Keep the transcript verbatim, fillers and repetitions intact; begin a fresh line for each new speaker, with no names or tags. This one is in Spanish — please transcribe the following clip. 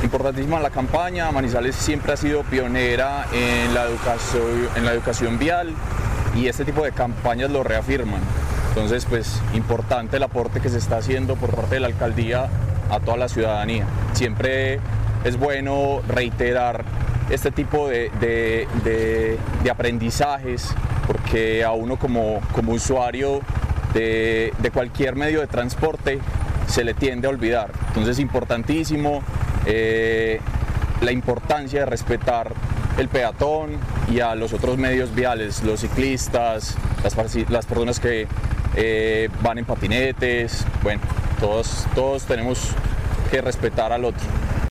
importantísima la campaña. Manizales siempre ha sido pionera en la educación, en la educación vial, y este tipo de campañas lo reafirman. Entonces, pues, importante el aporte que se está haciendo por parte de la alcaldía a toda la ciudadanía. Siempre es bueno reiterar este tipo de, de, de, de aprendizajes, porque a uno como, como usuario de, de cualquier medio de transporte se le tiende a olvidar. Entonces, importantísimo eh, la importancia de respetar el peatón y a los otros medios viales, los ciclistas, las, las personas que eh, van en patinetes. Bueno, todos, todos tenemos que respetar al otro.